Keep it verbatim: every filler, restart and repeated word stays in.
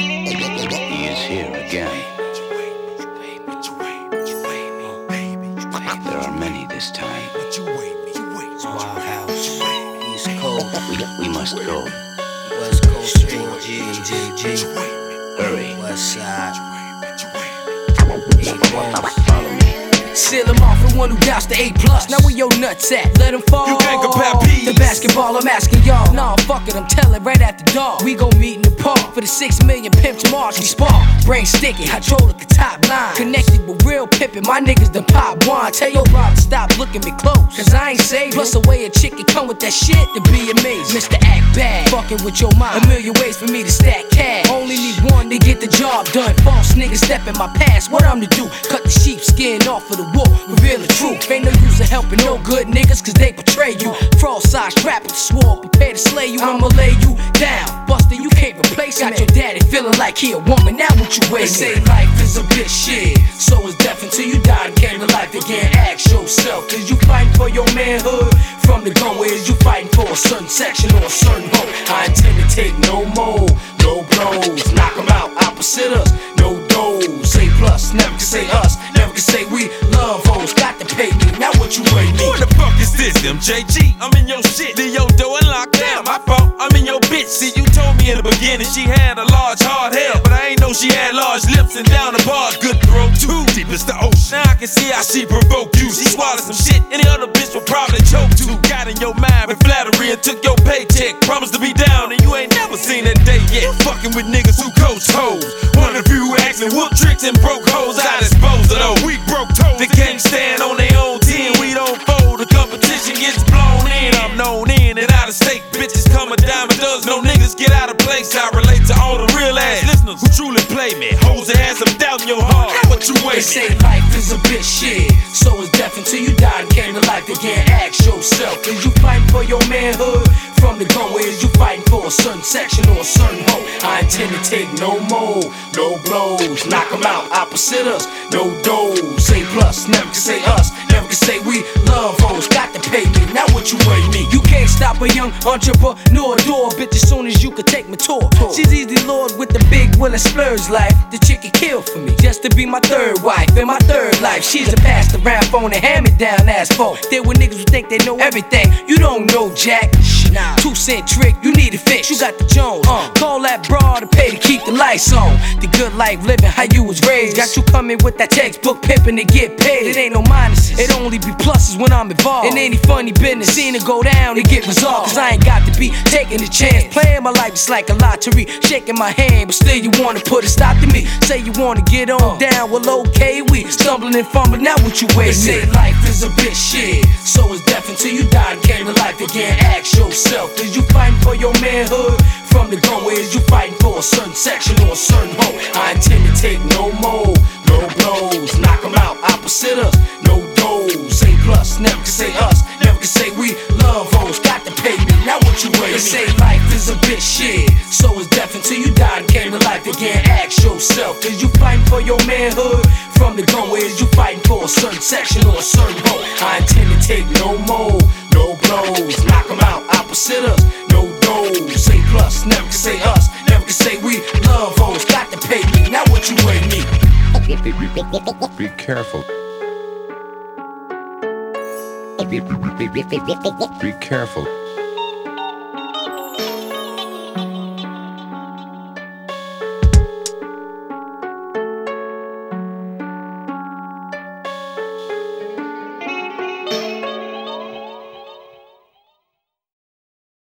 He is here again. There are many this time. Wild House, East Coast, We, we must go. West Coast, Straight G, J G, Hurry. West Side, eight bones. Follow me. Seal him off the one who doused the A plus. Now where your nuts at? Let him fall. You can't compare peas. The basketball, I'm asking y'all. Nah, fuck it, I'm telling right at the door. We gon' meet in the park for the six million pimps March. We spark, brain sticky, hydraulic the top line. Connected with real pimpin', my niggas the pop wine. Tell your brother stop looking me close, cause I ain't saving. Plus the way a chick can come with that shit to be amazing. Mister Act Bad, fucking with your mind. A million ways for me to stack cash. Only need one to get the job done. False niggas step in my past, what I'm to do? Cut the sheepskin off of the wolf, reveal the truth. Ain't no use of helping no good niggas, cause they betray you. Fraud size, strap with the sword, prepare to slay you. I'ma lay you down, Buster, you can't replace me. Got your daddy feeling like he a woman, now what you waiting? They say life is a bitch shit, so is death until you die and came to life again. Ask yourself, is you fighting for your manhood? From the gun, where is you fighting for a certain section or a certain home? I intend to take no more, no blows, knock them out, opposite us, no dose. Say plus, never can say us, never can say we love hoes. Got to pay me, now what you weigh me? Who the fuck is this? M J G, I'm in your shit. Leo door and locked down, my fault, I'm in your bitch. See, you told me in the beginning she had a large hard head, but I ain't know she had large lips and down the bar. Good throat too, deep as the ocean. Now I can see how she provoke you. She swallowed some shit any other bitch would probably choke to. Got in your mind with flattery and took your paycheck. Promised to be down and you ain't never seen that day yet. Fucking with niggas who coach hoes. One of you who acting whoop tricks and broke hoes. I dispose of those weak broke toes. They can't stand on their own ten. We don't fold. The competition gets blown in. I'm known in and out of state. Bitches come a dime a dozen. No niggas get out of place. I relate to all the real ass listeners who truly play me. Hoes that have some doubt in your heart. What you They waiting? say life is a bitch shit, so is death until you die and came to life again. Ask yourself, is you fighting for your manhood? From the gun, where is you fighting for a certain section or a certain home? I intend to take no more, no blows, knock them out, opposite us, no dose. Say plus, never can say us, never can say we love hoes. Got to pay me, now what you weigh me? You can't stop a young entrepreneur door, bitch, as soon as you could take my tour. She's easy lord with the big will and splurge life. The chick can kill for me, just to be my third wife in my third life. She's a passed around phone and hand me down ass phone. There were niggas who think they know everything. You don't know Jack. Nah. Two cent trick, you need a fix. You got the Jones. Uh. Call that broad to pay to keep the lights on. The good life living, how you was raised. Got you coming with that textbook pimping to get paid. It ain't no minuses, it only be pluses when I'm involved. In any funny business, seen it go down and get resolved. Cause I ain't got to be taking a chance. Playing my life is like a lottery. Shaking my hand, but still you wanna put a stop to me. Say you wanna get on down, well okay, we stumbling and fumbling, now what you waiting? They say life is a bitch shit, so is death until you die and came to life again. Ask yourself, is you fighting for your manhood? From the gun, where is you fighting for a certain section or a certain home? I intend to take no more, no blows, knock them out, opposite us, no dose. Say plus, never can say us, never can say we love hoes. Got to pay me, now what you waiting? They say life is a bitch shit, so is death until you die and came to life again. Ask yourself, is you fighting for your manhood? From the gun, where is you fighting for a certain section or a certain home? I intend to take no more, no blows, knock them out, opposite us, no dose. Say plus, never can say us, never can say we love hoes. Got to pay me, now what you waiting me? Be careful. Be careful.